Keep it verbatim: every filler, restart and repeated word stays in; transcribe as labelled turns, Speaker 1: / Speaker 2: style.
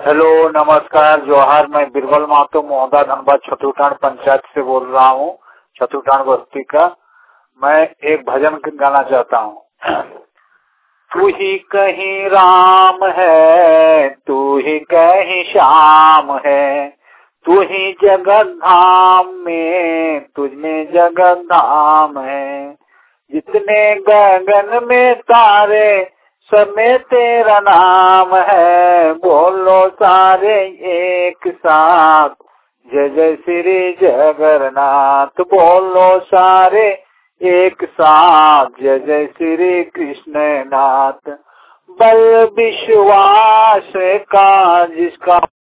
Speaker 1: Hello, नमस्कार, जोहार। मैं बिरबल महतो मोहदा धनबाद छतुटान पंचायत से बोल रहा हूँ, छतुटान बस्ती का। मैं एक भजन गाना चाहता हूँ। तू ही कहीं राम है, तू ही कहीं श्याम है, तू ही जगत धाम में, तुझ में जगत धाम है। जितने गगन में तारे सब में तेरा नाम है, बोलो सारे एक साथ, जय जय श्री जगन्नाथ। बोलो सारे एक साथ, जय जय श्री कृष्णनाथ। बल विश्वास का जिसका